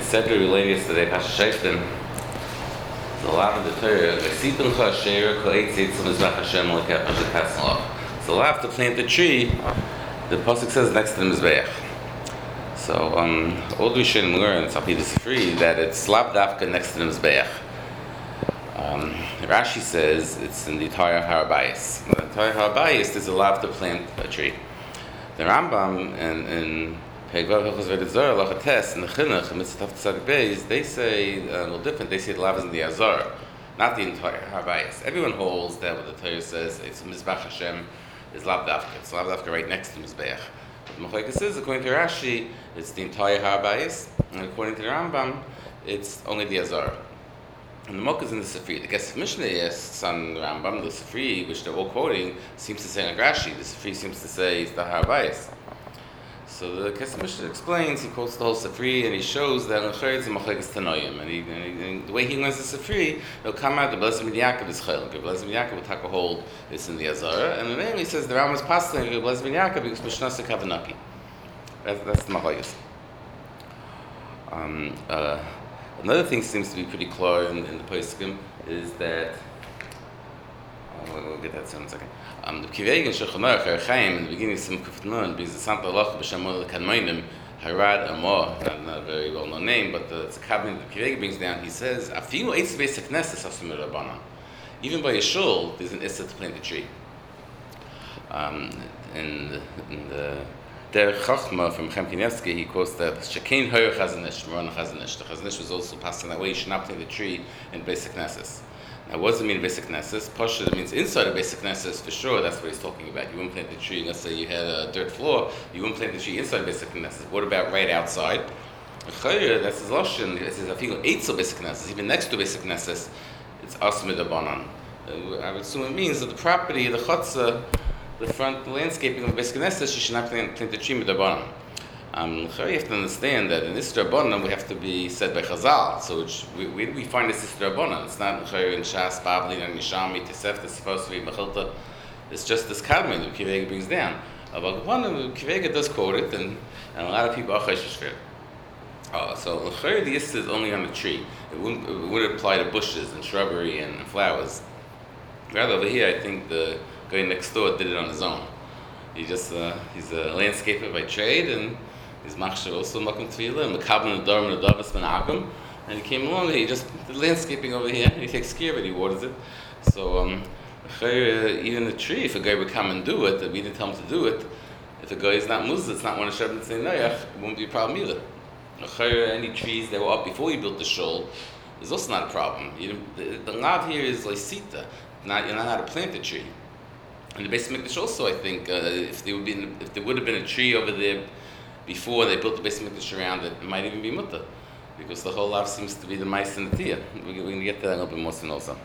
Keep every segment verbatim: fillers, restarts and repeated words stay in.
said we related yesterday, Pasha Shefton, the law of the Torah, V'sipin chasher ko'etz yitzum mizbach Hashem l'keh Pasha Katzmalach. So the law to plant the tree, the pasuk says next to the mizbeach. So um, all we should learn, it's Alpi this free, that it's lav dafka next to the mizbeach. Um, Rashi says it's in the Torah Harabayis. The Torah Harabayis is a law to plant a tree. The Rambam and in Pegvav Hilchos V'Edzor Lachates and the Chinuch and Mitzvah Tzadik Beis, they say a little different. They say the lav is in the Azor, not the entire Harabayis. Everyone holds that what the Torah says, it's Mizbach Hashem, is lav dafka. It's lav dafka right next to Mizbeach. The Machlokes says, according to Rashi, it's the entire Harabayis, and according to the Rambam, it's only the Azor. And the Mok is in the Sifri. The Kesef Mishnah is on the Rambam. The Sifri, which they're all quoting, seems to say like Rashi. The Sifri seems to say it's the Harabayis. So the Kesef Mishnah explains, he quotes the whole Sifri, and he shows that in Chayr it's a Machlokes Tanoim. And, he, and, he, and the way he learns the Sifri, it'll come out, the Blessed Yaakov is Chayl. The Blessed Yaakov will take a hold, it's in the Azara. And then he says the Rambam is passing, the Blessed Yaakov because Mishnasa Kavanaki. That's, that's the Machlokes. Um, uh, Another thing seems to be pretty clear in, in the Poskim is that, oh, we'll, we'll get that soon in a second. Um, the Kiveg and Shulchan Aruch Chaim in the beginning of Sim Kuf Nun, because the Santa Halacha b'Shem Mordechai Kanmonim Harad Amor, not a very well known name, but the, it's a cabinet that Kiveg brings down. He says, "Afilu eitz beis hakneses asim rabbanan." Even by a shul, there's an issa to plant a tree. Um, in the, in the Der Chachma from Chaim Kanievsky, he quotes that Shekein Hoyer Chazanish, Moran Chazanish. The Chazanish was also passed in that way. You should not plant the tree in basic Knesses. Now, what does it mean basic Knesses? Pasha, it means inside a basic Knesses for sure. That's what he's talking about. You wouldn't plant the tree. Let's say you had a dirt floor. You wouldn't plant the tree inside basic Knesses. What about right outside? Hoyer, that's his lashon. It says Afilu eitzel basic Knesses, even next to basic Knesses, it's asmid abanan. I would assume it means that the property, the chutzah, the front landscaping of the basic Knesset, you should not plant, plant the tree with the bottom. Um, you have to understand that in this Rabbanan we have to be said by Chazal. So which, we, we, we find this is Rabbanan. It's not in Shas, Bavli, and Yishami, Tesefta, Sefosvi, Mechilta. It's just this Kadmon that Kivega brings down. But one Kivega does quote it, and, and a lot of people are Cheshish uh, So the Yis is only on the tree. It wouldn't, it wouldn't apply to bushes and shrubbery and flowers. Rather over here, I think the guy next door did it on his own. He just uh, he's a landscaper by trade, and he's machshav also makom tefillah, mekabel nedarim nedavas ben akum, and he came along. He just did landscaping over here. And he takes care of it. He waters it. So um, even the tree, if a guy would come and do it, we didn't tell him to do it. If a guy is not muzah, it's not one of Shabbat Tzei Noach, it won't be a problem either. Any trees that were up before you built the shul is also not a problem. You the, the lav here is like sita. Not you're not allowed to plant a tree. And the Beis Mikdash also, I think, uh, if there would be, if there would have been a tree over there before they built the Beis Mikdash around it, it might even be mutter, because the whole lav seems to be the mice and the tia. We're going to get to that a little bit more soon also.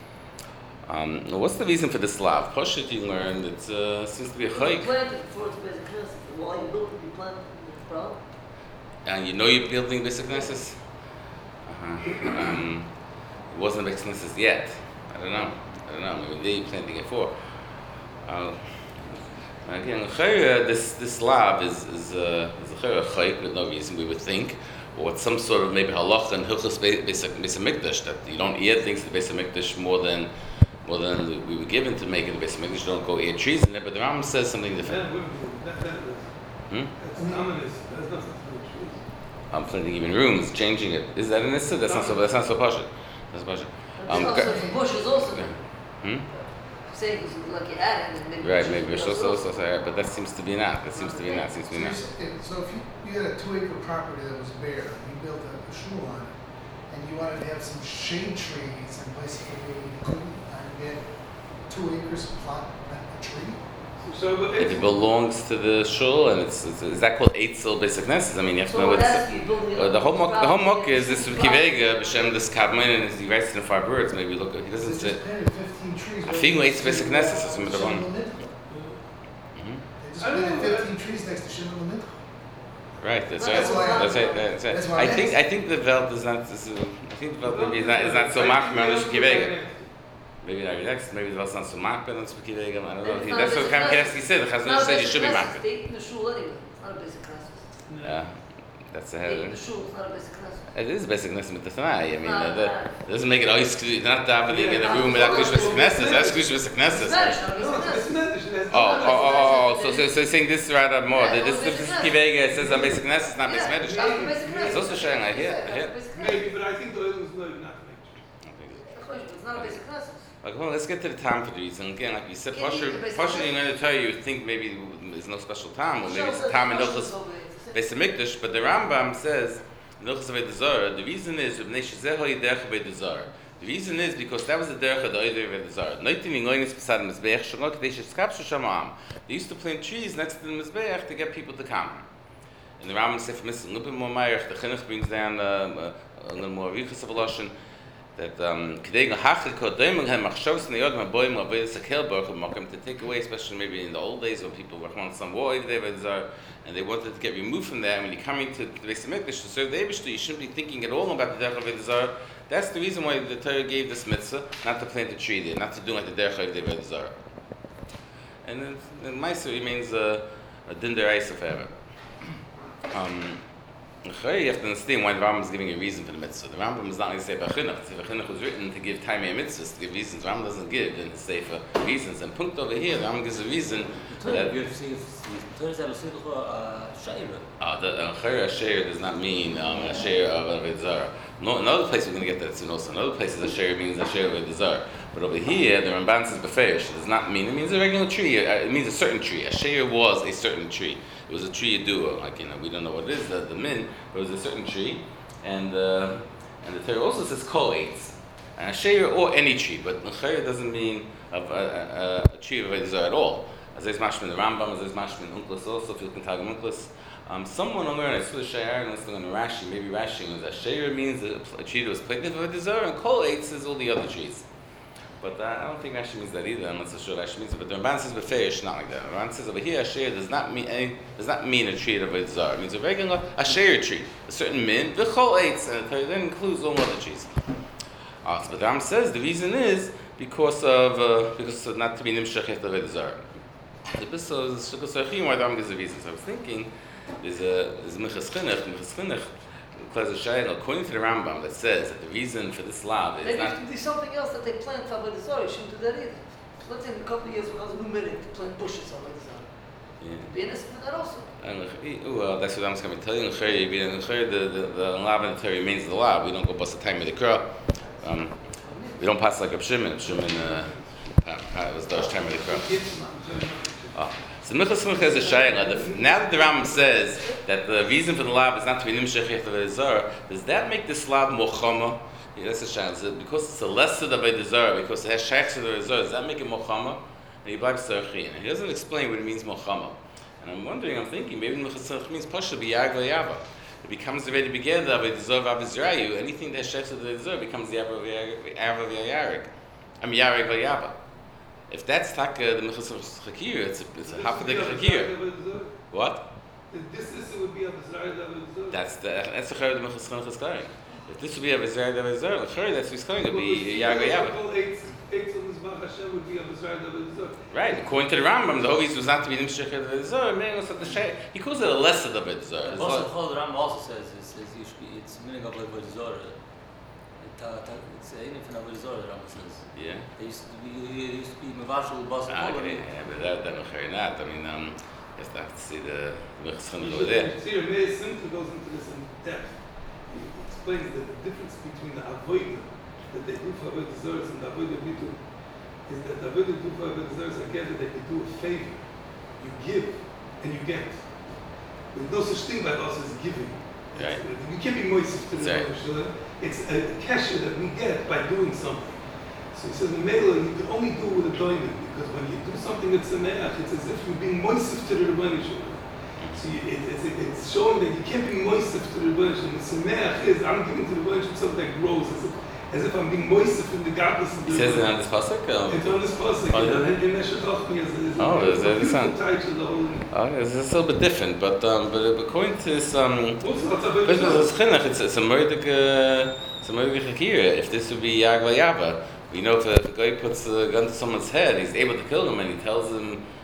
Um, what's the reason for this lav? Poshet, you learned it uh, seems to be a chayk. You planted before it's basic Knesset. While you built it, you planted the problem. And you know you're building basic Knesset? Uh-huh. Um, it wasn't basic Knesset yet. I don't know. I don't know. Maybe they planting it for. Uh, again, this this lab is is uh, is a chayk with no reason we would think, or it's some sort of maybe halacha and hilchos Beis Hamikdash that you don't eat things in the Beis Hamikdash more than more than we were given to make in the Beis Hamikdash. You don't go eat trees in there. But the Rambam says something different. Hmm? I'm planting even rooms, changing it. Is that an issue? That's not so. That's not so partial. That's partial. Um, also for bushes also. Hmm? Say like you added, and maybe right, maybe also, also, also, but that seems to be not. That seems to be not. Seems to be not. So if you, you had a two-acre property that was bare, you built a, a shul on it, and you wanted to have some shade trees and places where you couldn't, and you had two acres to plant a tree. So if it belongs to the shul, and it's, it's is that called eitzel basic Knesset? I mean, you have to so know what it's. Uh, the whole mok, the whole mok is this kivega b'shem this kadmon, and he writes it in five words. Maybe look, he doesn't say. I think eitzel basic Knesset. So some of the one. They just planted fifteen trees next to Shimon Lamid. Right, that's That's right. why I- That's right. That's right. that's why I I think asked. I think the Welt is not. Is, uh, I think the Welt maybe is not is not so machmer on the kivega. Maybe not next. Maybe the Welt is not so machmer on the kivega. I don't know. He, that's what Chaim Kanievsky said. The Chazon said you should be machmer. State in the shul anyway. It's not a basic Knesset. Yeah. That's the Even head. the shul is not a basic class. It is basic Knesset with the Tanai. I mean, No, uh, no. that it doesn't make it always not davening in a Yeah. room without Kush Basic Knesset. That's Kush Basic Knesset. It's not, it's not a No, basic it's class. Medrash. Oh, oh, oh, oh, so, so, so you're saying this is rather more. Yeah, This, it's this, this basic Kivega, it says on basic Knesset, it's not Yeah, basic that's Medrash. the basic class. It's also sharing, I hear, I That's hear. the basic class. Maybe, but I think the oil is not not to make sure. It's not a basic class. Like, well, let's get to the time for the reason. Again, like you said, Yeah, partially, yeah, basic partially Knesset. I'm going to tell you, you think maybe there's no special time, or maybe it's Shul a time in says- Hilchos Shul says- Beis Hamikdash, but the Rambam says, in Hilchos Avodah Zarah, the reason is, the reason is because that was the derech of the Oider Avodah Zarah. Noitin in Loinis Besad Mizbeach, Shagok Kadesh Eskapshu Shamam. They used to plant trees next to the Mizbeach to get people to come. And the Rambam says, a little bit more Meirach, the Chinuch brings down uh, a little more Riches of Lashon, that um Kedei Hachel Kodem Hem Machshavos Neyod Maboim Avodas Hakel Baruch Makom to take away, especially maybe in the old days when people were on some war Oider Avodah Zarah, and they wanted to get removed from there. And when you come into the Beis Hamikdash to serve the Eibishter, you shouldn't be thinking at all about the derech of Avodah Zarah. That's the reason why the Torah gave this mitzvah, not to plant a tree there, not to do like the derech of Avodah Zarah. And then the Meiser remains a, a din deraisa forever. Um, you have to understand why the Rambam is giving a reason for the mitzvah. The Rambam is not going to say Bachinuch. The Bachinuch was written to give time and mitzvahs, to give reasons. The Rambam doesn't give in the Sefer reasons. And punkt over here, the Rambam gives a reason that You're saying Torah says a shayra. uh, the Achir Asher does not mean um, Asher of Avodah Zarah. No, another place we're going to get that soon also. Another place is Asher means Asher of Avodah Zarah. But over here, the Ramban says Beferish. It does not mean, it means a regular tree. It means a certain tree. Asher was a certain tree. It was a tree Yedua, like, you know, we don't know what it is, the, the min, but it was a certain tree. And uh, and the Torah also says Kol Eitz. And Asher or any tree, but Achir doesn't mean of a, a, a tree of Avodah Zarah at all. As there's mashmin the Rambam, as there's mashmin Unklis also, Filkin Tagam Unklis. Um, someone will learn, I saw the Shayar, and let's look on Rashi, maybe Rashi was that Shayar means a, a tree that was planted with Avodah Zarah, and Kol Eitz is all the other trees. But uh, I don't think Rashi means that either. I'm not so sure Rashi means it. But the Ramban says Beferish, not like that. The Ramban says over here, Asher does not mean any, does not mean a tree of Avodah Zarah. It means a regular Asher tree, a certain min, the Chol Eitz, and it then includes all other trees. Uh, so but the Rambam says the reason is because of uh, because of not to be nimshach et Avodah Zarah. The Bissel is Shukos Achim. Why the Rambam gives a reason? So I was thinking, there's a there's Minchas Chinuch, Minchas Chinuch. According to the Rambam, that says that the reason for this lav is Maybe not. if you do something else that they plant for Avodah Zarah, you shouldn't do that either. So let's say in a couple of years, when I was new minute to plant bushes on Avodah Zarah. Yeah. Be innocent to that also. And well, that's what I'm going to tell you. The the the lav in the Torah remains the lav. We don't go bust the time of the crow. Um, we don't pass like a Shimon. Shimon uh, was the time of the crow. Oh. So Minchas Chinuch has a shayla. Now that the Rambam says that the reason for the lav is not to be nimshach et Avodah Zarah, does that make this lav more chama? Yeah, that's a shayla. So because it's a lesser of Avodah Zarah, because it has shaykhs of Avodah Zarah, does that make it more chama? And he blabs sarachin. He doesn't explain what it means more chama. And I'm wondering, I'm thinking, maybe Minchas Chinuch means pasha b'yag v'yava. It becomes already together of Avodah Zarah v'Avizrayu. Anything that has shaykhs of Avodah Zarah becomes the Ava v'Yarig. I mean Yarig v'Yava. If that's taka the Minchas Chakir, it's a, it's a half a day Chakir. What? This is would be a Avodah Zarah. That's the that's the Chayr the Minchas Chinuch is going. If this would be a Avodah Avodah Zarah, the Chayr that's what's going to be Yaga Yava. Right. According to the Rambam, the Hovis was not to be Nimshach Avodah Zarah. Man, was the Shay. He calls it a lesser Avodah Zarah. Also, the Rambam also says is is you should be, it's meaning of Avodah Zarah. It's a name for Avodah Zarah. The Rambam says. Yeah. They used to be, it used to be Mavashal Bas. Ah, okay. Yeah, but that that Chayr not. I mean, um, you have to see the Minchas Chinuch over there. See, Meir Simcha goes into this in depth. He explains that the difference between the avodah that they do for Avodah Zarah and the avodah we do is that the avodah do for Avodah Zarah is together that you do a favor, you give and you get. There's no such thing by us as giving. Right. You can't be moist to the Right. Avodah. It's a kesher that we get by doing something. So he says, Mela, you can only do it with a diamond because when you do something that's sameach, it's as if you're being moist to the Rebbeinu Shalom. So you, it, it's, it's showing that you can't be moist to the Rebbeinu Shalom. The sameach is I'm giving to the Rebbeinu Shalom something that grows, as if, as if I'm being moist from the godless of the He says it on this pasuk. Um, It's on this pasuk. Oh, and really? in Meshach Chochmah is is Oh, is that the sound? title of the whole. Oh, it's, it's a little bit different, but um, but according to this um, Also, that's a But very it's chinuch. It's it's a murdig uh, it's a murdig chakira. If this would be Yag Vayava, we know if a, if a guy puts a gun to someone's head, he's able to kill him, and he tells him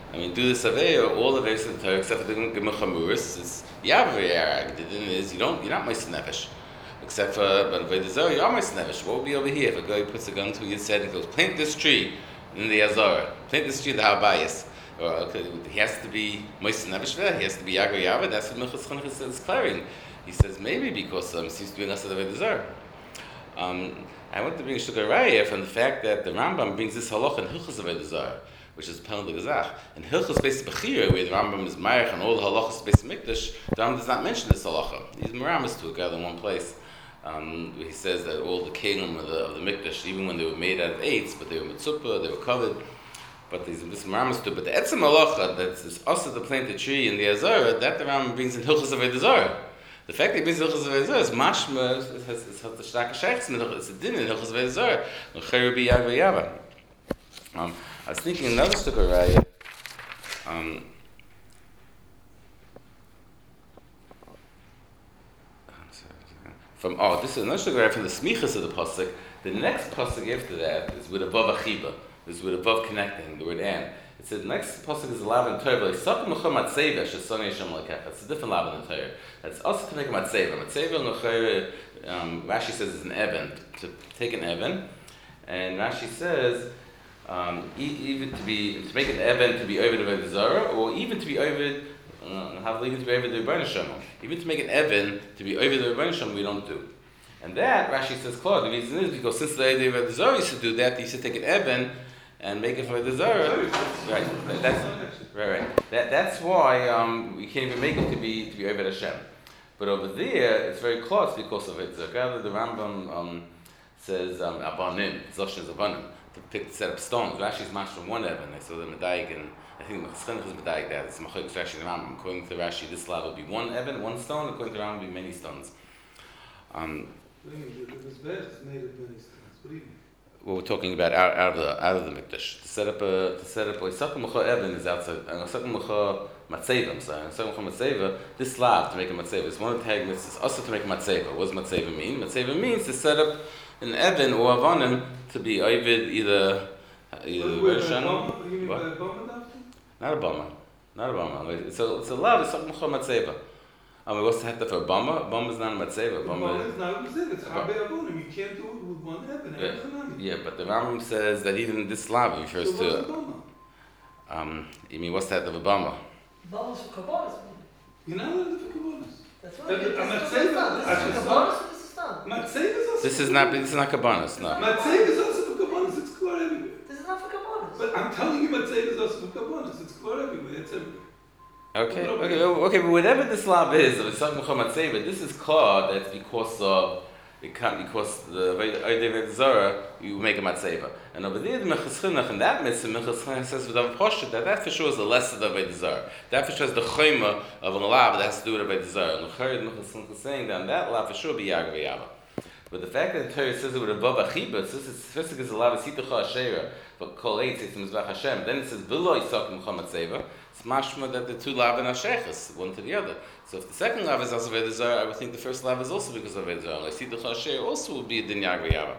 I mean, do the Saveya, all the Veis in the Torah, except for the Gemur Chamuris, it's Yavri Yarag. The din is, you don't, you're not Meister Nefesh. Except for, but Avodah Zarah, you are Meister Nefesh. What would be over here if a guy puts a gun to his head and goes, plant this tree in the Azara, plant this tree in the Habayis? Or, okay, he has to be Meister Nefesh there, he has to be Yagar Yavah, that's what Minchas Chinuch is clearing. He says, maybe because um, he seems to be less of Avodah Zarah. Um, I want to bring a Shukar Raya from the fact that the Rambam brings this halach in Hilchos Avodah Zarah, which is Pel de Gazach. In Hilchos Beis Bechira, where the Rambam is Mayach and all the halachas Beis Mikdash, the Rambam does not mention this halacha. He's Meramis to it, gather in one place. Um, he says that all the kingdom of the, of the Mikdash, even when they were made out of eights, but they were mitzupah, they were covered, but there's this Meramis to it. But the Etzem halacha, that's this also to plant the tree in the Azara, that the Rambam brings in Hilchos Avodah Zarah. The fact that he brings Hilchos Avodah Zarah is mashma, it has the starke sheikhs, it's a din in Hilchos Avodah Zarah, l'chayru bi Yavar Yava. Um, I was thinking another stuk of Raya. Um, from oh, this is another stuk of Raya from the smichas of the pasuk. The next pasuk after that is with above achiba. Is with above connecting the word and. It says the next pasuk is a lav in Torah. It's a different lav in the Torah. That's also to make a matzeva. Matzeva um, Rashi says is an even, to take an even, and Rashi says. Um, even to be to make an even to be over the Zara, or even to be over uh, have even to be over the Rebbeinu Shalom. Even to make an even to be over the Rebbeinu Shalom, we don't do. And that Rashi says, "Claude." The reason is because since the idea of the Zara used to do that, they used to take an even and make it for the Zara. Right. That's right. Right. That that's why um, we can't even make it to be to be over Hashem. But over there, it's very close because of it. So, the Rambam um, says um, Abanim, Zoshin is Abanim. To pick, set up stones. Rashi's matched from one Evan. I saw the Medaig, and I think the Chinuch is Medaig that. It's Machok Rashi and Rambam. According to Rashi, this slab will be one Evan, one stone. According to Rambam, it will be many stones. Um, what do you mean? The Mizbech is made of many stones. What do you mean? What we're talking about out, out of the out of the Mikdash. To set up a to set up a Yisakam Mecha Evan is outside. And Yisakam Mecha Matzeva. I'm sorry. Yisakam Mecha Matzeva. This slab to make a Matzeva is one of the tagnus. It's also to make a Matzeva. What does Matzeva mean? Matzeva means to set up an Evan or Avanim to be Ovid either. Either Wait, Rosh wait, Hashanah- you mean what? by a bomb after? Not a bummer. Not a bummer. It's a it's a love. It's something called matzeva. I mean, what's the head for a bummer? A bummer is not a matzeva. The Bummer. bomb is not a Mizbech. It's Habe Abunim. You can't do it with one Evan. Yeah. Yeah, but the Rambam says that even this love refers So what's a to. bomb? Um, you mean what's the head of a bummer? Balance for Kabbalah. You're not allowed to do Kabbalahs. That's That- right. that- This Matzeva, is I Kabbalah. should This is Kabbalah. This is Stam. Matzeva is also. This is not. This is not kabbanas. No. Matzeva is also for Kabbalahs. It's clear everywhere. This is not for Kabbalah. But I'm telling you, Matzeva is also for Kabbalahs. It's clear everywhere. It's everywhere. Okay. Okay. Okay. But whatever this love is, if it's something called matzeva, this is called that's because of it can't because the Odevet Zara you make a matzeva. And over there, the Minchas Chinuch in that mitzvah, Minchas Chinuch says with Rav Poshet that that for sure is the lesser of Odevet Zara. That for sure is the chayma of a lav that has to do with Odevet Zara. And the Chayr Minchas Chinuch is saying that that lav for sure be Yagar V'Yava. But the fact that the Torah says it with a vav achiba, this is first because the lav is sitacha ashera, but kol eitz it's mizbach Hashem. Then it says v'lo yisak Muhammad seva. It's mashma that the two lav are sheikhs, one to the other. So if the second lav is also Avodah Zarah, I would think the first lav is also because of Avodah Zarah. Like sitacha ashera also would be a din Yagar V'Yava.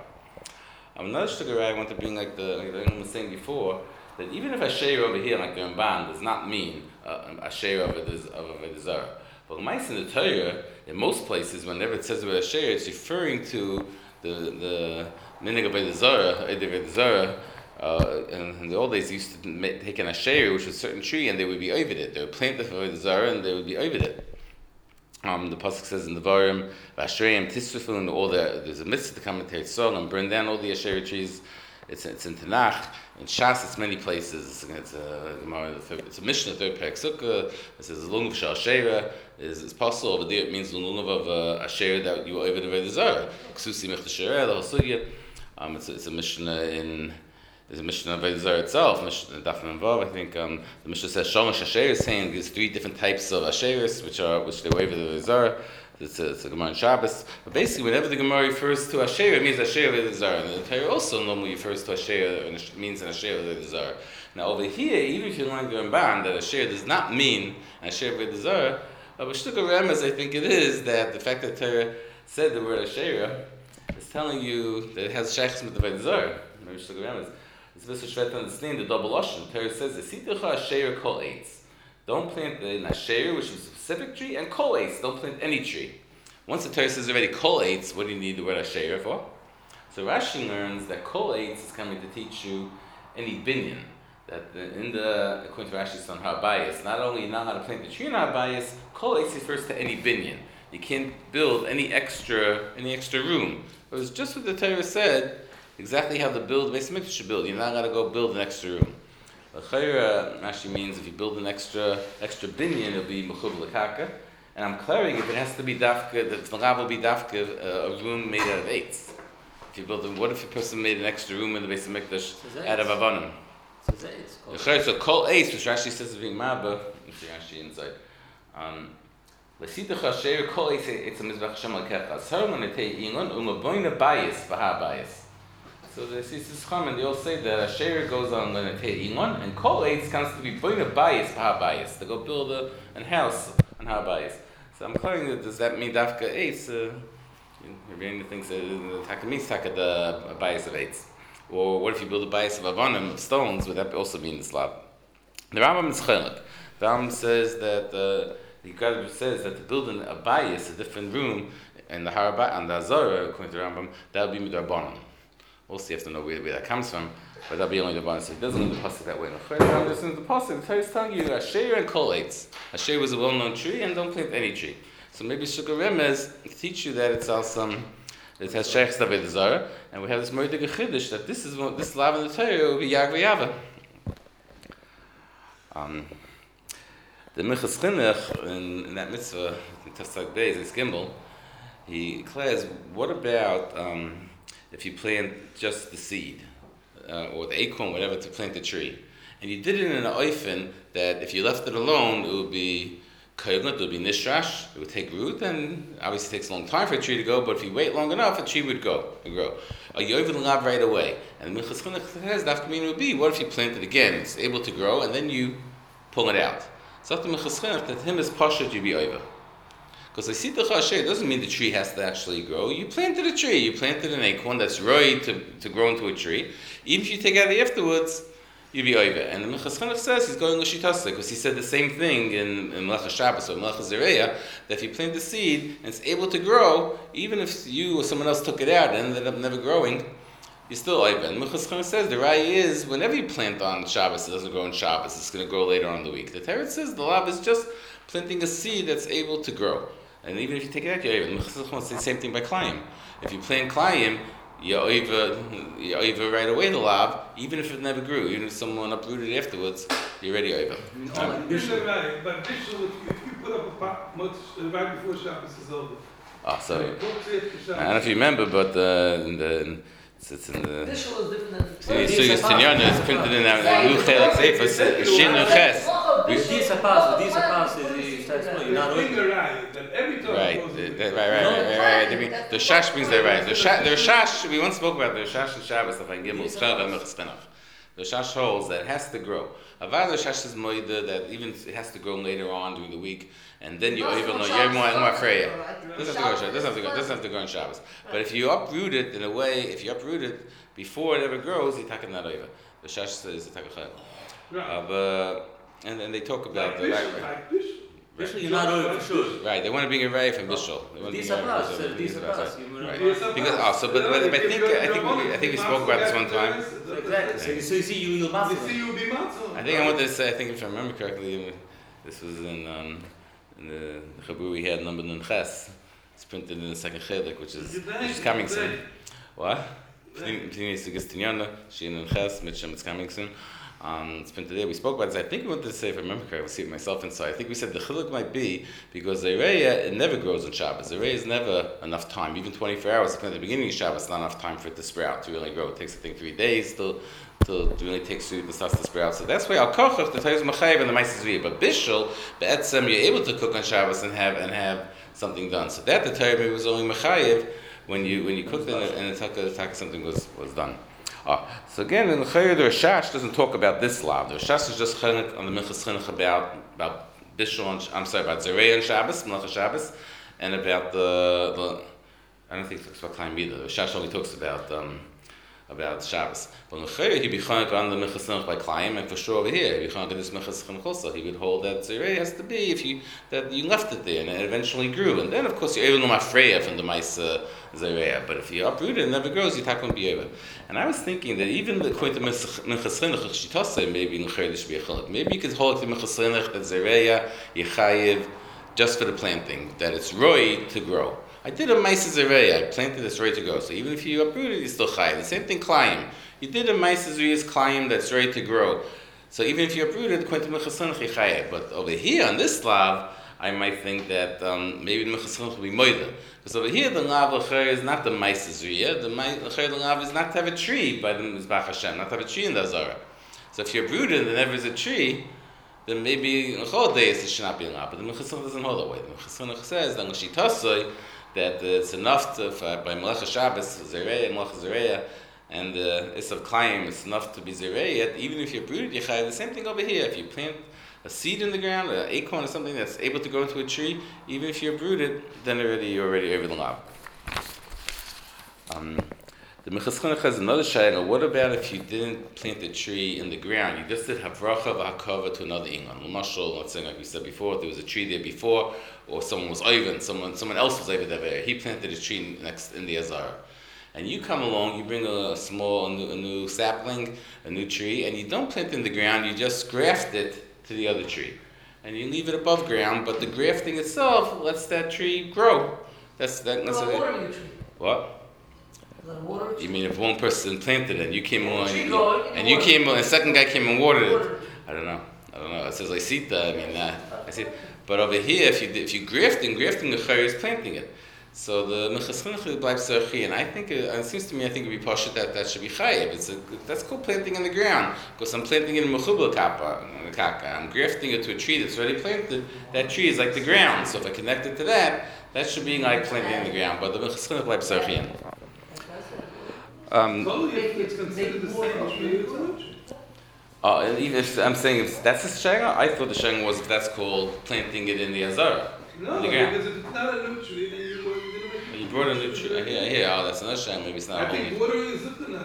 Um, another sugar I want to bring, like the like the I was saying before, that even if ashera over here, like the Ramban, does not mean uh, ashera of Avodah Zarah. But in the Torah, in most places, whenever it says about Asher, it's referring to the the minig of Avodah Zarah, Avodah Zarah. Uh, and in the old days, they used to make, take an Asher, which was a certain tree, and they would be over it. They would plant the Avodah Zarah, and they would be over it. Um, the pasuk says in the Varim, "V'Asherim tisrifun," and all the there's a mitzvah to come and take song and burn down all the Asher trees. It's it's in Tanakh. In Shas, it's many places. It's a it's a Mishnah, third Perek Sukkah. It says "Lungav Shal Asherah" is is possible over there. It means Lungav of uh, Asherah that you were over the Avodah Zarah. Ksusi Mechta Shereh, the whole sugya. Um, it's a, it's a Mishnah in there's a Mishnah of Avodah Zarah itself. Mishnah Daf Mem Vav. I think um, the Mishnah says Shalosh Asherah, saying there's three different types of Asherahs which are which they were over the Avodah Zarah. It's a, it's a Gemara in Shabbos. But basically, whenever the Gemara refers to Asherah, it means Asherah Avodah Zarah. And the Torah also normally refers to Asherah, and it means an Asherah Avodah Zarah. Now over here, even if you learn the Ramban, that Asherah does not mean Asherah Avodah Zarah, but Shtuk Remes, I think it is, that the fact that Torah said the word Asherah is telling you that it has Sheikhs with the Avodah Zarah. Maybe Shtuk Remes. It's a bit shvet to understand the double ocean. The Torah says, "Esitecha asher kol eitz." Don't plant the asher, which is a specific tree, and kol eitz. Don't plant any tree. Once the Torah says already kol eitz, what do you need the word asher for? So Rashi learns that kol eitz is coming to teach you any binyan. That the, in the according to Rashi's on Har Bayis, not only you know how to plant the tree in Har Bayis, kol eitz refers to any binyan. You can't build any extra any extra room. It was just what the Torah said, exactly how the build Beis Hamikdash should build. You're not going to go build an extra room. L'chayra actually means if you build an extra extra binyan, it'll be mechub l'kaka. And I'm clearing if it has to be dafka, the Rav will be dafka, uh, a room made out of eights. If you build, a, what if a person made an extra room in the Beis Hamikdash out of avanim? So kol eitz, which Rashi says is being maba. You see Rashi inside. Um, L'sitach asher kol eitz it's a mizbach Hashem l'kecha. Zhar l'netei ingon u'maboyna bayis v'ha bayis. So the Sisis Chaim, they all say that asher goes on l'netei ingon, and kol eitz comes to be boyna bayis v'ha bayis. To go build a, a house on ha bayis. So I'm calling it. Does that mean dafka eitz? Uh, Rabbeinu thinks that the taka means taka the bayis of eitz. Or what if you build a bayis of avanim, of stones? Would that also be in the slab? The Rambam is chelik. The Rambam says that uh, the Yikar says that to build an, a bayis, a different room, in the Harabah and the Azara, according to the Rambam, that would be midrabanan. We'll see. You have to know where, where that comes from, but that'll be only the bonus. So it doesn't mean the pasuk that way. The Rambam just in the pasuk. The Torah is telling you asher and kol eitz. Asher was a well-known tree, and don't plant any tree. So maybe Shukar Remez teach you that it's also it has Sheikh David Zara, and we have this Moedik Chiddush that this is this lav in the Torah will be Yag v'Yava. Um, the Minchas Chinuch in, in that mitzvah in Tafsag Beis in Gimbel, he declares, what about um, if you plant just the seed uh, or the acorn, whatever, to plant the tree, and you did it in an oifen that if you left it alone, it would be it would be nishrash, it would take root, and obviously it takes a long time for a tree to go, but if you wait long enough, a tree would go and grow. Or you even lab right away. And the Minchas Chinuch says that would be, what if you plant it again, it's able to grow, and then you pull it out. So after Minchas Chinuch, that him is pashut, you be over. Because I see the chasher doesn't mean the tree has to actually grow. You planted a tree, you planted an acorn that's ready to, to grow into a tree. Even if you take it out afterwards, you'd be over. And the Minchas Chinuch says he's going l'shitasa because he said the same thing in, in Melech HaShabbos or Melech HaZereya, that if you plant the seed and it's able to grow, even if you or someone else took it out and ended up never growing, you're still over. And Minchas Chinuch says the raya is whenever you plant on Shabbos, it doesn't grow on Shabbos, it's going to grow later on in the week. The Torah says the lav is just planting a seed that's able to grow. And even if you take it out, you're over. Minchas Chinuch says the same thing by Klayim. If you plant Klayim, you're over, you're over right away the lab, even if it never grew, even if someone uprooted it afterwards, you're already over. Um, this is right, but Bishul, if you, if you put up a pot much right before Shabbos is over. Oh, sorry. I don't know if you remember, but uh, in the in, it's, it's in the. Visual is different than the So Sugas Tinyana is printed in our new Chelik Sefer, Shin Nuches. These are pass, these are pass, is not Right, right, right, right, right. The Shash brings that right. The Shash, we once spoke about the Shash and Shabbos of Ein Gimel. The Shash holds that it has to grow. Avad the Shash is moida that even it has to grow later on during the week, and then you even know you're more more afraid. Doesn't have to go. Doesn't have to go. Doesn't have to go on Shabbos. But if you uproot it in a way, if you uproot it before it ever grows, you take it not over. The Shash says you take a and then they talk about the right. Bishul, you're not over for sure. Right, they want to bring it right from Bishul. These are pass, these are pass. Right. Because oh, so but, but, but I think I think we, I think we spoke about this one time. Exactly. So you see, you you'll matzah. I think I wanted to say. I think if I remember correctly, this was in um, in the Chabur we had number Nun Ches. It's printed in the second Chelik, which is which is coming soon. What? She Nun Ches, Mitchem, it's coming soon. Um, it's been today. We spoke about this. I think we wanted to say, if I remember correctly, I'll see it myself inside. I think we said the chiluk might be because the Zereya, it never grows on Shabbos. The Zereya is never enough time. Even twenty-four hours, at the beginning of Shabbos, not enough time for it to sprout, to really grow. It takes, I think, three days till till it really takes root and starts to sprout. So that's why al kochach the Torah is machayev and the ma'ases v'yeh. But bishul be'etzem, you're able to cook on Shabbos and have and have something done. So that the Torah was only machayev when you when you cooked and and the taka something was was done. Oh, so again, in the Chayr, the Rashash doesn't talk about this law. The Rashash is just Chinuch on the Minchas Chinuch about about Bishul on, I'm sorry, about Zereya and Shabbos, Melech Shabbos, and about the, the I don't think he talks about Chaim either. The Rashash only talks about um, about Shabbos. But L'chayr, he'd be chanik on the Minchas Chinuch by Klayim, and for sure over here, he'd be chanik on this Minchas Chinuch also. He would hold that Zerei has to be if you that you left it there and it eventually grew. And then, of course, you're able to mafreya from the Maisa Zerei. But if you uproot it and it never grows, you take one be over. And I was thinking that even the according to Minchas Chinuch, Shitase, maybe L'chayr there should be a chanik. Maybe you could hold it to Minchas Chinuch that Zerei, Yechayiv, just for the planting, that it's roi to grow. I did a Maisa Zerei, I planted this roi to grow. So even if you uproot it, you still chayiv. The same thing, Klayim. You did a Maisa Zerei's Klayim that's ready to grow. So even if you uproot it, according to Minchas Chinuch, you chayiv. But over here, on this lav, I might think that um, maybe the Minchas Chinuch will be moida. Because over here, the lav l'chayr is not the Maisa Zerei. The l'chayr the lav is not to have a tree by the Mizbach Hashem, not to have a tree in the Azara. So if you uproot it and there never is a tree, then maybe in whole days it should not be a lav. But the Minchas Chinuch doesn't hold that way. The Minchas Chinuch says that l'shitasoi, that uh, it's enough to, uh, by Melech Shabbos, Zerei, Melech Zerei, and uh, Is of Klayim, it's enough to be Zerei, yet even if you uproot it, you chayav. The same thing over here. If you plant a seed in the ground, an acorn or something that's able to grow into a tree, even if you uproot it, then already you're already over the lav. Um, the Minchas Chinuch has another shayla. What about if you didn't plant a tree in the ground? You just did havracha v'hakava to another ingan. L'mashal, let's say like we said before, there was a tree there before, or someone was oven, someone someone else was over there. He planted a tree next in the Azar. And you come along, you bring a small, a new, a new sapling, a new tree, and you don't plant it in the ground, you just graft it to the other tree. And you leave it above ground, but the grafting itself lets that tree grow. That's that. That's Well, a, watering the tree. what? Let it water it. You mean if one person planted it and you came Yeah, along tree and you, growing, you and you water came it. along, and the second guy came and watered Water it? it. I don't know. I don't know. It says like sita. I mean, uh, I see. But over here, if you if you grafting, grafting the chayr is planting it. So the Minchas Chinuch bleibt zerchi, and I think it, it seems to me I think it would be pashut that that should be chayiv. It's a that's called planting in the ground because I'm planting it in mechubel kappa, kaka. I'm grafting it to a tree that's already planted. That tree is like the ground. So if I connect it to that, that should be like planting in the ground. But the Minchas Chinuch bleibt zerchi. Um, Totally, if it's considered the same tree, it's not tree. Oh, and even if I'm saying if that's the shayla, I thought the shayla was if that's called planting it in the azara. No, in the ground. because if it's not a new tree, then you, you didn't make it. You brought a new tree. Yeah, yeah. Oh, that's another shayla. Maybe it's not I a whole think new. watering is if they're not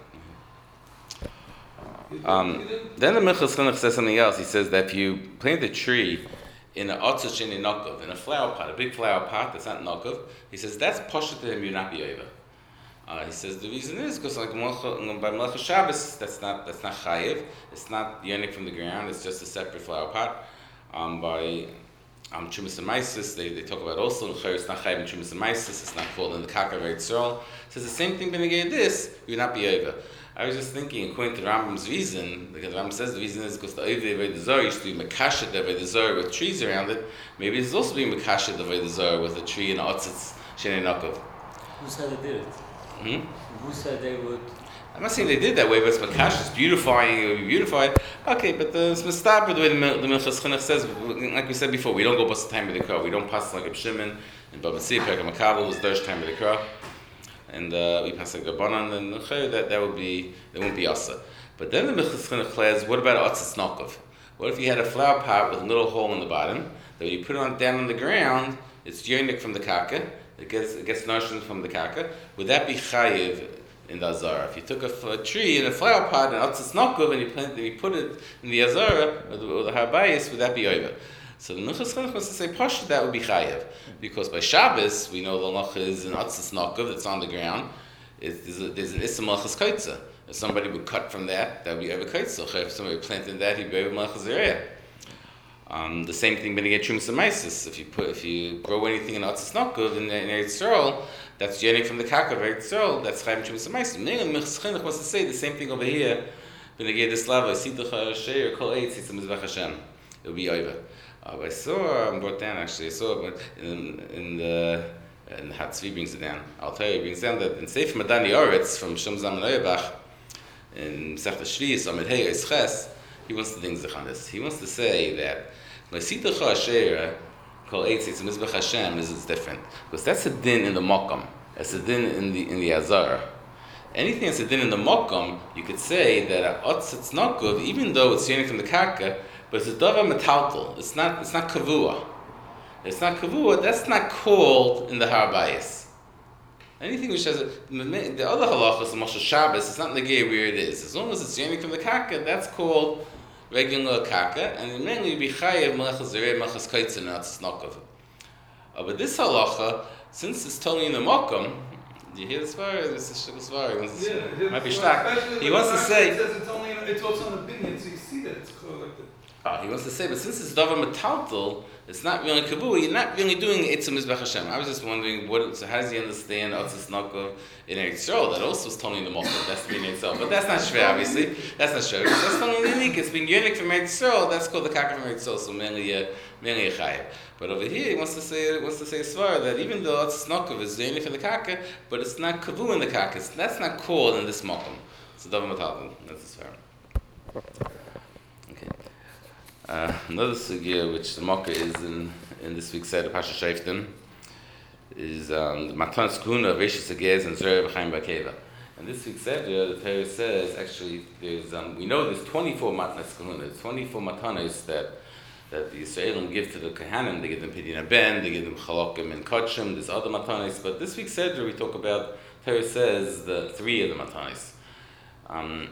chai. Um, then the Minchas Chinuch says something else. He says that if you plant a tree in an otzach in a nokov, in a flower pot, a big flower pot that's not nokov, he says that's pashut to him. You're not be over. Uh, he says the reason is because like by Melech Shabbos, that's not that's not chayiv. It's not yonik from the ground. It's just a separate flower pot. Um, by um, Chumas and Maisis, they, they talk about also it's not chayiv in Chumas and Maisis. It's not called in the Kaka Reitzrol. Says the same thing. Benegay this, you will not be over. I was just thinking, according to Rambam's reason, because Rambam says the reason is because the Oivei Avodah Zarah used to be Makashet Avodah Zarah with trees around it. Maybe it's also being Makashet Avodah Zarah with a tree and otzitz shenei nokov. Who said they did it? Hmm? Who said they would? I'm not saying they did that way, but it's makash, it's beautifying, it would be beautified. Okay, but the, it's mistaber the way the, the Minchas Chinuch says, like we said before, we don't go bust the time of the crowd. We don't pass like a Shimon and Baba Tzvi, Perka Makabel was Dersh time of the crowd. And uh, we pass like a Banan, and that that would be, that wouldn't be Asa. But then the Minchas Chinuch says, what about Otzitz Nokov? What if you had a flower pot with a little hole in the bottom, that when you put it on down on the ground, it's yonik from the kaka, it gets, it gets nourishment from the kaka. Would that be chayiv in the azara? If you took a, f- a tree in a flower pot and otzitz nokov and you plant, you put it in the azara or the, or the harbayis, would that be over? So the Minchas Chinuch wants to say pashut that would be chayiv because by Shabbos we know the loch is an otzitz nokov that's on the ground. It, there's, a, there's an issa malchus kaitza. If somebody would cut from that, that would be over kaitza. If somebody planted that, he'd be over malchus zereh. Um, the same thing benegay Chumas and Maisis. If you put, if you grow anything in Otzitz Nokov in, in Eretz Yisrael, that's yonik from the Kaka of Eretz Yisrael. That's Chaim Chumas and Maisis. Meaning, Minchas Chinuch wants to say the same thing over here. Benegay this lava, Sitacha Sheir Kol Eitz Yitzam Mizbach Hashem. It will be over. Uh, but I saw, I brought down actually. I saw, but in, in the and Hatzvi brings it down. I'll tell you, brings down that in Seif Madani Oretz from Shem Zaman Oyabach in Sechta Shvius Amid Hey Yitzches. He wants to think on this. He wants to say that L'sitacha Asher Kol Eitz Yitzam Mizbach Hashem is it's different because that's a din in the Mokum. That's a din in the in the Azar. Anything that's a din in the Mokum, you could say that Otzitz Nokov, even though it's yonik from the Karka, but it's a davar metaltal. It's not. It's not kavua. It's not kavua. That's not called in the harbayis. Anything which has a, the other halachas, the Moshe Shabbos, it's not negay where it is. As long as it's yearning from the kaka, that's called regular kaka, and mainly be chayev melechas zerei melechas kaitzin, not snokov. Uh, but this halacha, since it's totally in the makom, do you hear the svar? This is shul svar. Yeah, might be stuck. He wants to say. It says it's only in, it's also an opinion, so you see that it's corrected. Ah, he wants to say, but since it's davar metaltal, it's not really kavua. You're not really doing itzah mizbech Hashem. I was just wondering, what? So how does he understand otzas nokov in Eretz Yisrael? That also is totally in the makom. That's being itself, but that's not shver. Obviously, that's not shver. That's totally unique. It's being unique from Eretz Yisrael. That's called the kaka from Eretz Yisrael. So mainly, a mainly a chayev. But over here, he wants to say wants to say a svar that even though otzas nokov is unique for the kaka, but it's not kavua in the kaka. That's not called in this makom. So davar metaltal. That's the svar. Uh, another sugya which the Makkah is in, in this week's Seder Pasha Shaftim is um, the Matanas Kahuna of Rishis Agez and Zerah B'chaim B'Keva. And this week's Seder, the Torah says, actually, there's um, we know there's twenty-four Matanas Kahuna, there's twenty-four Matanas that that the Yisraelim give to the Kohanim. They give them Pidyon Ben, they give them Chalokim and Kodshim, there's other Matanas, but this week's Seder we talk about, Torah says, the three of the Matanas. Um,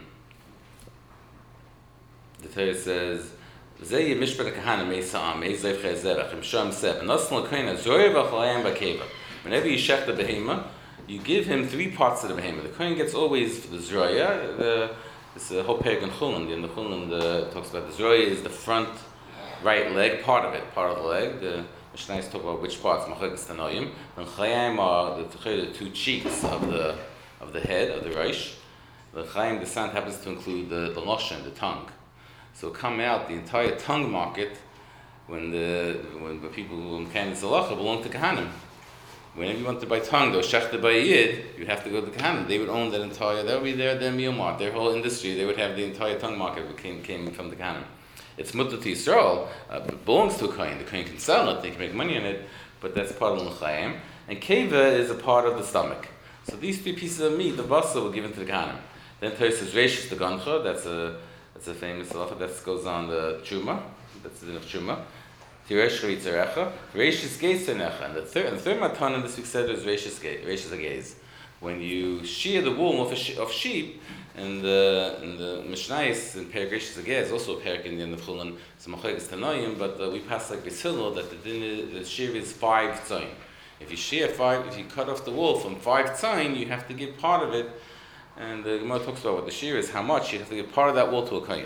the Torah says, Zeh mishpat kahana meisam meizev chezerach im sham sep and aslan kohen zoy v'chalayim b'keva. Whenever you shech the behema, you give him three parts of the behema. The kohen gets always the zroya. The it's a whole parak in Chulin. In the Chulin the talks about the zroya is the front right leg, part of it, part of the leg. The Mishnayos talk about which parts machagas tanoyim. And chalayim are the, the two cheeks of the of the head of the reish. The chayim the sand happens to include the the loshen, the tongue. So come out the entire tongue market when the when the people who in Kanan Zalacha belong to Kahanim. Whenever you want to buy tongue, though shechta by Yid, you have to go to Kahanim. They would own that entire. That would be their their meal mart, their whole industry. They would have the entire tongue market that came came from the Kahanim. It's mutter to Yisrael, uh, it belongs to a kohen. The kohen can sell it, they can make money on it, but that's part of the l'chaim. And keva is a part of the stomach. So these three pieces of meat, the basa, were given to the Kahanim. Then Torah says reishis the gancha. That's a That's a famous halacha that goes on the truma. That's the din of truma. Tiresh ritzarecha, reishis geis tenecha. And the third, and the third matan in this week's seder is reishis geis. Reishis geis. When you shear the wool of, a, of sheep, and the in the Mishnayos in Perek reishis geis, also a Perek in the end of Chulin, it's machagas tanoim, but uh, we pass like Bishilel that the din is, the shear is five tzayin. If you shear five, if you cut off the wool from five tzayin, you have to give part of it. And the Gemara talks about what the shear is, how much you have to give part of that wool to a kohen.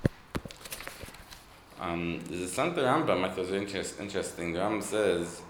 Um, there's a Santa Rambam I thought was interest, interesting. The Rambam says,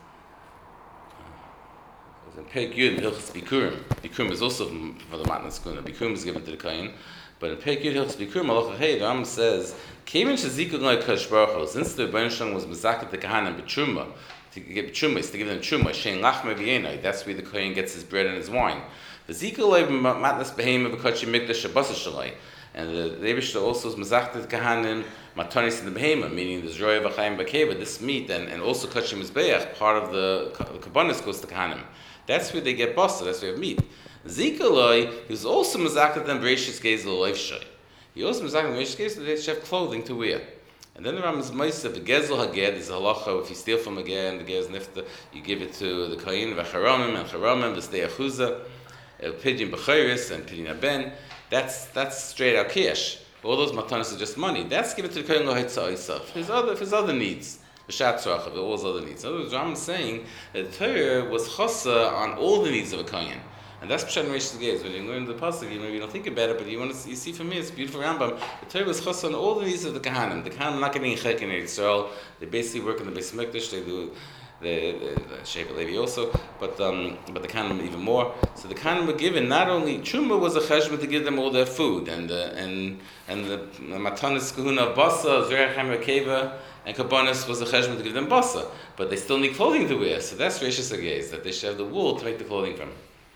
in Perek Yud, Hilchos Bikurim. Bikurim is also for the Matnas Kuna. Bikurim is given to the kohen. But in Perek Yud, Hilchos Bikurim, Halacha Hey, the Rambam says, Kevin Shazikul Noi Kodesh Baruch Hu, since the Rebbeinu Shalom was Mazakat the Kahanim B'Truma, to give Truma is to give them Truma, Shein Lachma V'Yenoi, that's where the kohen gets his bread and his wine. The Zikul matnas behema v'kotchi mikdash shabasa shalai, and the Rebishter also is mazachtet kahanim matanis in the behema, meaning the zroya v'chaim b'keva, this meat and, and also kotchi mizbeach, part of the kabbanis goes to kahanim. That's where they get basa. That's where they have meat. Zikuloi, he was also mazachtet them bereishis gezel loif shay. He also mazachtet them bereishis gezel they should have clothing to wear. And then the Ram is Moshe, the Gezel Haged is a halacha. If you steal from a ger and the ger is nifta, you give it to the kohen v'charamim and charamim the stay achuzah. Pidyon B'chayris and Pidyon Ben, that's that's straight out cash. All those matanas are just money. That's given to the kohen lohitzah oisav. His other his other needs, the shatzrachav, all his other needs. In other words, Ram is saying that the Torah was chasa on all the needs of a kohen, and that's Pshat Reish Geis. When you learn the pasuk, you maybe you don't think about it, but you want to see, you see from me, it's beautiful Rambam. The Torah was chasa on all the needs of the Kahanim. The Kahanim are not getting chek in Yisrael. They basically work in the Beis Mikdash. They do. The, the, the Sheikh Levi also, but um, but the Kahanim even more. So the Kahanim were given not only Truma was a cheshbon to give them all their food, and uh, and and the, the Matanis Kahuna of Basa, Zerachem Rekeva, and Kabbanis was a cheshbon to give them Basa, but they still need clothing to wear. So that's Reishis Agez, that they should have the wool to make the clothing from.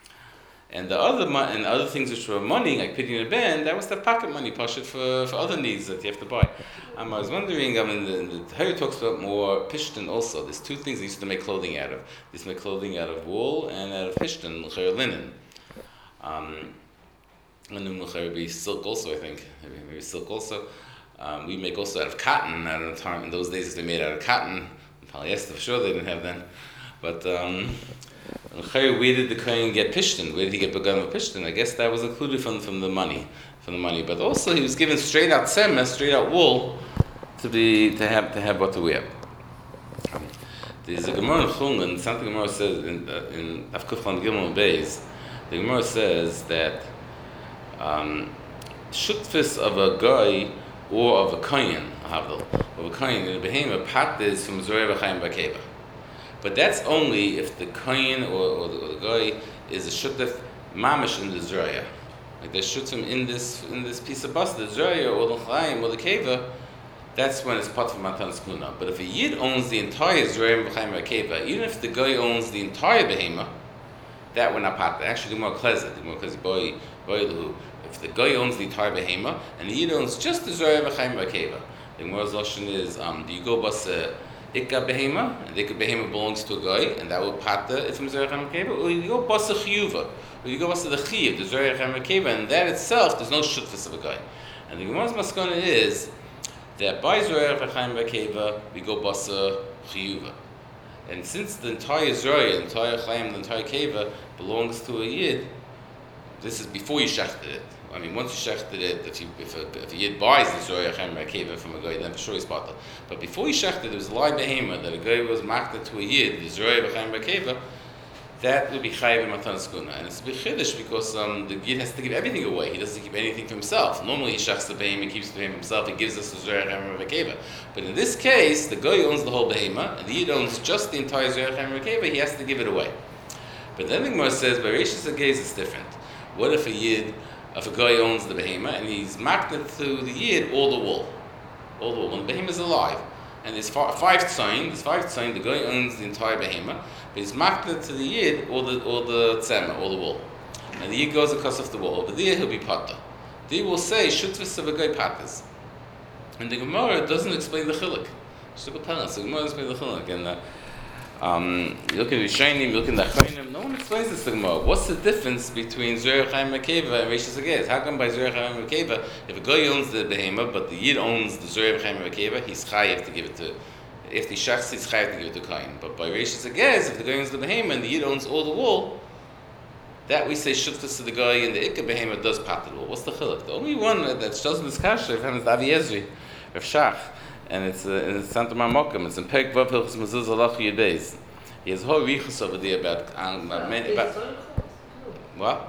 And the other mo- and other things which were money, like Pidyon Ben, that was the pocket money, pashut for for other needs that you have to buy. Um, I was wondering, I mean, the, the Torah talks about more pishton also. There's two things they used to make clothing out of. They used to make clothing out of wool and out of pishton, linen. Um, and then would be silk also, I think. Maybe, maybe silk also. Um, we make also out of cotton. At a time in those days, they made out of cotton, polyester for sure. They didn't have then. But um, where did the Kohen get pishtin? Where did he get begun with pishtin? I guess that was included from from the money, from the money. But also he was given straight out tzemah, straight out wool, to be to have to have what to wear. There's a Gemara in Chulin, something Gemara says in uh, in Avkuflan Gimel Beis. The Gemara says that um, shutfis of a guy or of a kohen, havdil, of a kohen in a behemoth pat is from Zorei V'chaim B'Keva. But that's only if the kohen or, or, the, or the guy is a shutf mamish in the Zorei. Like they shut him in this in this piece of bus, the Zorei or the Chaim or the Keva. That's when it's part of Matanas Kuna. But if a Yid owns the entire Zerayim B'chaim B'Keva, even if the guy owns the entire Behema, that we're not part. Actually, the more klezet, the more klezet boy, boy lahu. If the guy owns the entire Behema and the Yid owns just the Zerayim B'chaim B'Keva, the Gemara's lashon is, um, do you go bus a Ikka Behema, and the Ikka Behema belongs to a guy, and that will part the from Zerayim B'chaim B'Keva, or you go bus a Chiyuva, or you go bus the Chiyiv, the Zerayim B'chaim B'Keva, and that itself, there's no shutfus of a guy. And the Gemara's maskana is that by Zorei V'chaim B'Keva we go basa chiyuva, and since the entire Zorei, the entire Chaim, the entire Keva belongs to a Yid, this is before you shechted it. I mean, once you shechted it, if you if a, if a Yid buys the Zorei V'chaim B'Keva from a guy, then for sure he's part. But before you shechted, there was a live behema that a guy was makna to a Yid, the Zorei V'chaim B'Keva. That would be chayiv in matanas kuna, and it's a big chiddush because um, the yid has to give everything away. He doesn't keep anything for himself. Normally, he shachs the behema, he keeps the behema himself. He gives us the zerach hamer v'keva. But in this case, the guy owns the whole behema, and the yid owns just the entire zerach hamer v'keva. He has to give it away. But then the Gemara says, by Reishis Hagez, it's different. What if a yid, if a guy owns the behema and he's makned to the yid all the wool, all the wool, and the behema is alive, and there's five tzayin, there's five tzayin. The guy owns the entire behema. But he's makned to the Yid or the or the tzema, or the wool. And the Yid goes across of the wool. Over there he'll be patta. The Yid will say, shutvis of a guy pattas. And the Gemara doesn't explain the chiluk. Just look at parents. The Gemara doesn't explain the chiluk. And uh, um, you look at Rishonim, you look at the Achronim, no one explains this to the Gemara. What's the difference between Zerach Chaim Mekeva and Reishis Hagez? How come by Zerach Chaim Mekeva, if a guy owns the behema, but the Yid owns the Zerach Chaim Mekeva, he's chayiv to give it to. If the shachs is chayav to give it to Kain, but by Reishis Hagez, if the guy owns the behema and the Yid owns all the wool, that we say shutfus to the guy and the ikka behema does pat the wool. What's the chiluk? The only one that doesn't this kasha is Avi Ezri, Rav Shach, and it's uh, in Santa Marmokim. It's in Perek Vav Hilchos Mezuzah Alach Yud Beis. He has a whole richus over there about um, many, about what?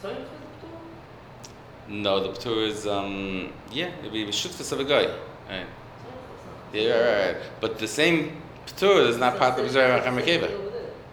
No, the p'tur is um yeah, it'd be shutfus of a guy. Right. Yeah, right, right. But the same p'tur is not part of Zerei V'chaim B'Keva.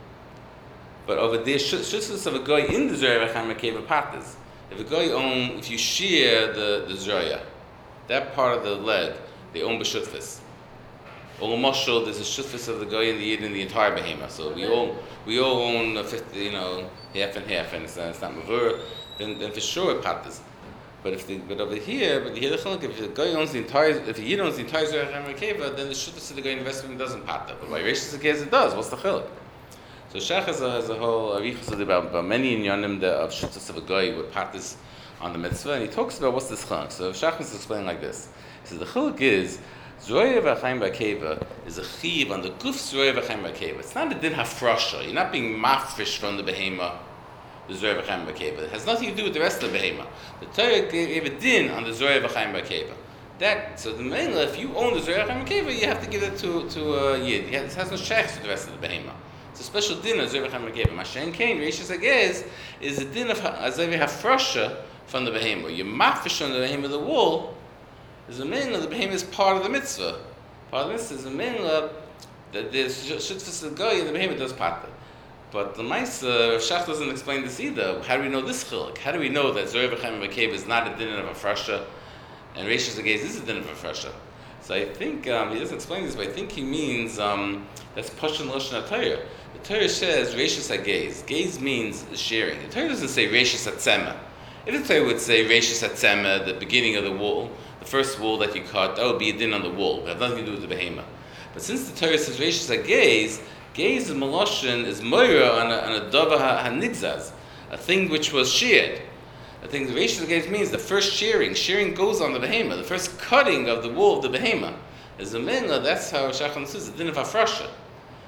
But over there, shutfus of a guy in the Zerei V'chaim B'Keva patters. If a guy own, if you shear the the Zeraya, that part of the leg, they own b'shutfus. Or mashal, there's a shutfus of the guy in the Yid in the entire behema. So we all we all own a fifty, you know, half and half, and it's, it's not mavur. Then then for sure it patters. But if the, but over here, but here the chiluk, if the guy owns the entire, if the Yid owns the entire Zerach Hamer Keva, then the shutfus of the guy investment doesn't patter. But by Reishis Hagez it does. What's the chiluk? So Shach has a, has a whole arichus about, about many inyanim that of shutfus of a guy with patters on the mitzvah, and he talks about what's this chiluk. So Shach is explaining like this. He says the chiluk is Zorei V'chaim B'Keva is a chiv on the guf Zorei V'chaim B'Keva. It's not a din hafrasha. You're not being mafresh from the behema. The Zorei V'chaim B'Keva. It has nothing to do with the rest of the behema. The Torah gave a din on the Zorei V'chaim B'Keva. That so the main, if you own the Zorei V'chaim B'Keva, you have to give it to to a uh, Yid. It has no sheikhs to the rest of the behema. It's a special din of Zorei V'chaim B'Keva. Mashen Kain Reishis Hagez is a din of Azavi Hafrasha from the behema. You mafresh on the behema of the wall. Is the main of the behema is part of the mitzvah. Part of the mitzvah is the main of that there's shutfus the guy and the behema does pater. But the Maisa, Shach doesn't explain this either. How do we know this chiluk? How do we know that Zorei V'chaim B'Keva is not a din of a frasha, and Reishis Hagez is a din of a frasha? So I think um, he doesn't explain this, but I think he means um, that's Pashon Lashon HaTorah. The Torah says Reishis Hagez. Gez means sharing. The Torah doesn't say Reishis HaTzema. If the Torah would say Reishis HaTzema, the beginning of the wool, the first wool that you cut, that would be a din on the wool. It has nothing to do with the behema. But since the Torah says Reishis Hagez, Gez of Maloshin is moira on a, on a dava ha-nigzaz, a thing which was sheared. I think the Reishis Hagez means the first shearing. Shearing goes on the behema. The first cutting of the wool of the behema is a minna. That's how Shachan says the din of hafrasha.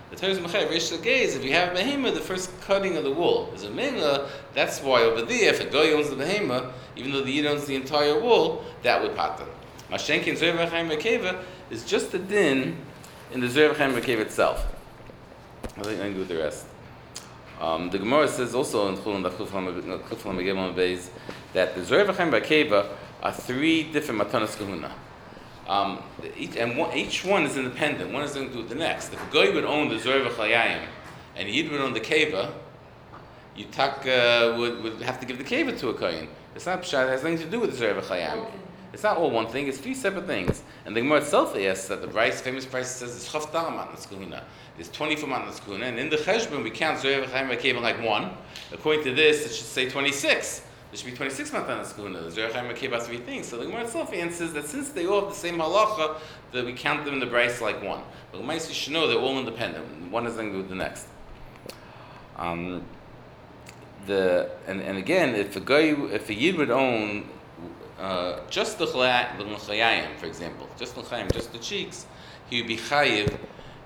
The Torah is mechayev reish l'geis. If you have behema, the first cutting of the wool is a mela. That's why over there, if a guy owns the behema, even though the yid owns the entire wool, that would pattern. Mashenkin Zohar v'chaim v'keva is just a din in the Zohar v'chaim v'keva itself. I think I can do the rest. Um, the Gemara says also in Chulun Daf Kuflam Megillah Beis that the Zohar v'chaim v'keva are three different matanas kahuna. Um, each, and one, each one is independent. One is going to do the next. If a guy would own the Zohar v'chayayim and Yid would own the keva, you tak, uh, would, would have to give the keva to a kohen. It's not pshat. It has nothing to do with the Zohar v'chayayim. It's not all one thing. It's three separate things. And the Gemara itself asks that the price, famous price says it's chaftar matnas kahuna. There's twenty-four matnas kahuna, and in the cheshbon we count Zohar v'chayayim v'keva like one. According to this, it should say twenty-six. There should be twenty-six matanas kahuna. The Zohar v'chayayim v'keva are three things. So the Gemara itself answers that since they all have the same halacha, that we count them in the price like one. But the Gemara should know they're all independent. One is going to do the next. Um, the and, and again, if a guy, if a yid would own uh, just the l'chayayim, for example, just l'chayayim, just the cheeks, he would be chayiv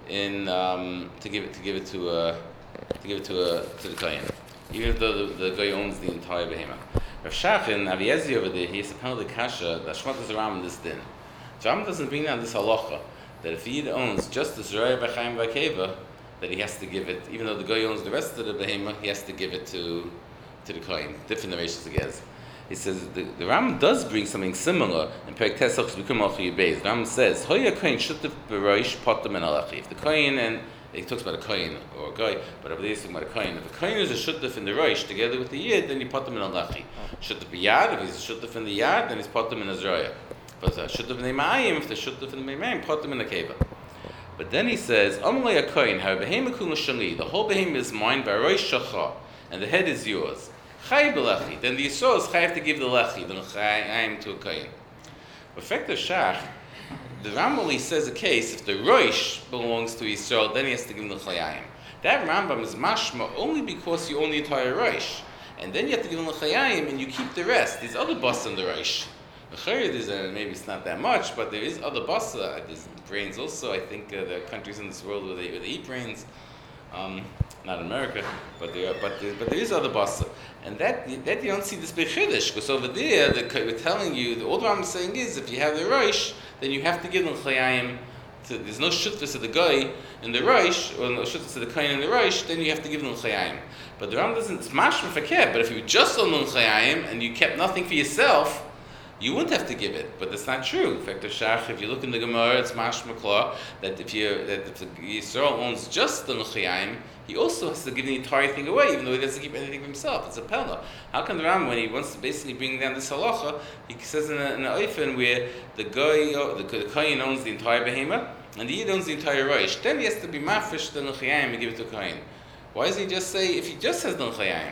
in um, to give it to give it to uh, to give it to uh, to the kohen, even though the, the guy owns the entire behemoth. Rav Shachin, Aviezi over there, he has a penalty kasha that Shmat is around in this din. So Ram doesn't bring down this halacha that if he owns just the Zohar v'chaim v'keva, that he has to give it, even though the guy owns the rest of the behemoth, he has to give it to to the kohen. Different narrations again. He says the, the Ram does bring something similar in Perek Tesach Zbikum Al Chiyubeis. The Ram says Hoya kohen shutef b'roish potem en alachi. If the kohen, and he talks about a kohen or a guy, but over there he's talking about a kohen. If a kohen is a shutef in the roish together with the yid, then you potem en alachi. Shutef b'yad, if he's a shutef in the yad, then he's potem in Azroya. But a shutef in the ma'ayim, if the shutef in the ma'ayim, potem in the keva. But then he says, Amalei a kohen, how behema kul shali, the whole behema is mine by roish shacha, and the head is yours. Chay b'lechi, then the Yisrael is chayav to give the lechi, the l'chayim to a kohen. Effect of shach, the Rambam says a case, if the roish belongs to Yisrael, then he has to give him the l'chayim. That Rambam is mashma only because you own the entire roish. And then you have to give him the l'chayim and you keep the rest. There's other bus in the roish. There's uh, maybe it's not that much, but there is other basa. There's brains also. I think uh, there are countries in this world where they, where they eat brains. Um, not America, but there, are, but there, but there is other basa, and that that you don't see this big chiddush, because over there the, we're telling you. The, all I'm saying is, if you have the roish, then you have to give them chayayim. There's no shutfus of the guy in the roish, or no shutfus of the kohen in the roish. Then you have to give them chayayim. But the Ram doesn't smash for fakir. But if you just own chayayim and you kept nothing for yourself, you wouldn't have to give it, but that's not true. In fact, the Shach, if you look in the Gemara, it's Mash Makla, that if you that if the Yisrael owns just the L'chayim, he also has to give the entire thing away, even though he doesn't keep anything for himself. It's a pella. How come the Ram, when he wants to basically bring down this halacha, he says in an oifen where the guy, the, the kohen owns the entire behemoth, and the yid owns the entire roish. Then he has to be mafresh the L'chayim and give it to kohen. Why doesn't he just say, if he just has the L'chayim?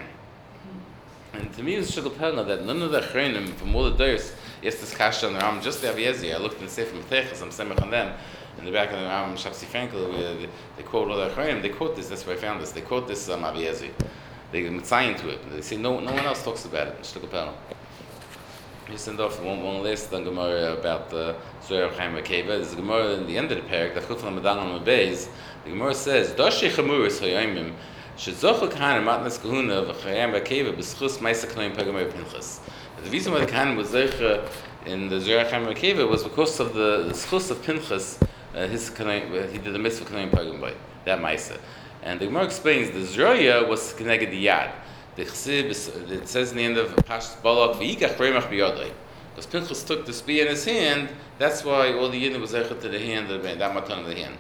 And to me, it's shul pelna that none of the chreinim from all the days, yes, this kasha on the Ram, just the Aviezi. I looked in the Sefer Metechas, I'm semech on them. In the back of the Ram, Shapsi Frankel, they, they quote all the chreinim. They quote this. That's where I found this. They quote this um, Aviezi. They mitzayin to it. They say no, no one else talks about it. Shul pelna. You send off one, one list on Gemara about the Zohar v'chaim v'keva. There's a Gemara in the end of the parak. The Chut from Madan on Beis. The Gemara says, "Doshi chamuris hayomim." Shezochel Kahanim matnas kahuna v'chayim v'keva b'schus ma'isa kanoim pagam Pinchas. The reason why the Kahanim was zeicha in the Zohar v'chaim v'keva was because of the, the schus of Pinchas. Uh, his kanoim, he did the mitzvah kanoim pagam by that ma'isa. And the Gemara explains the Zroya was connected the yad. The chesib, it says in the end of Pashas Balak v'yikach reimach b'yodai. Because Pinchas took the spear in his hand, that's why all the yidden was zeicha to the hand, that matan of the hand.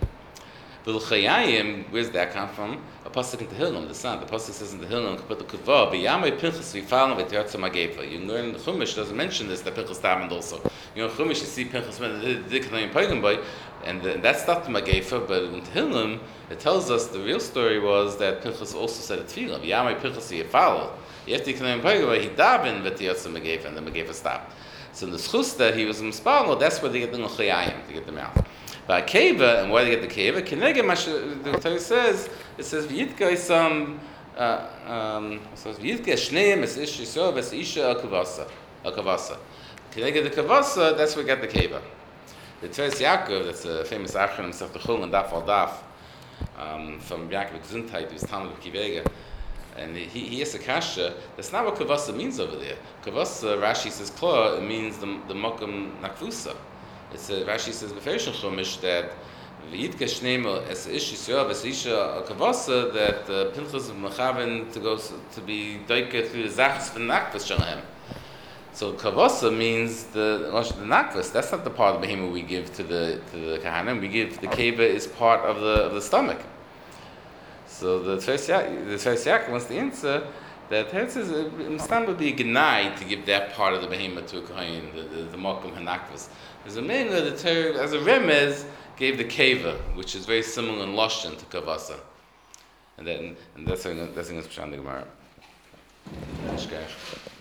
L'chayim, where's that come from? A pasuk in Tehillim, the son. The pasuk says in Tehillim, "Kaput l'kavah b'yamei Pinchas v'yifalnu v'tiratzu magefa." You learn the Chumash doesn't mention this. That Pinchas happened also. You know, Chumash you see Pinchas when the diknayim pagam by, and that's not the magefa. But in Tehillim, it tells us the real story was that Pinchas also said a tefillah. B'yamei Pinchas v'yifalnu. After diknayim pagam by, he davened v'tiratzu magefa, and the magefa stopped. So in the schus that he was mispalno, that's where they get the l'chayim to get them out. But keva, and why do they get the keva? Keneged mash the Torah says, it says v'yitka some uh um so v'yitka shneim es ish yisrael es isha al kavasa al kavasa. Keneged the kavasa, that's where we get the keva. The Teres Yaakov, that's a famous acronym of the Chul and Daf al Daf. um, from Yaakov Gesundheit, who's Talmud of Kivega. And he, he has a kasha. That's not what kavasa means over there. Kavasa, Rashi says, klar, it means the the mokum nakfusa. It's a, Rashi says b'ferish chumash that v'yitka shneimer es ish yisrael es isha kavasa that uh, Pinchas of Mechaven to go s- to be doike through the zachs v'nakvas shalem. So kavasa means the the nakvas. That's not the part of the behemoth we give to the to the kahanim. We give the keva is part of the of the stomach. So the Tfeis Yaakov wants to answer that Herzl Mstam would be a gnai to give that part of the behemoth to a kohen, the the, the mokum hanakvas. As a man, the Torah, as a remez, gave the keva, which is very similar in lashon to kavasa, and then and that's that's in the Gemara.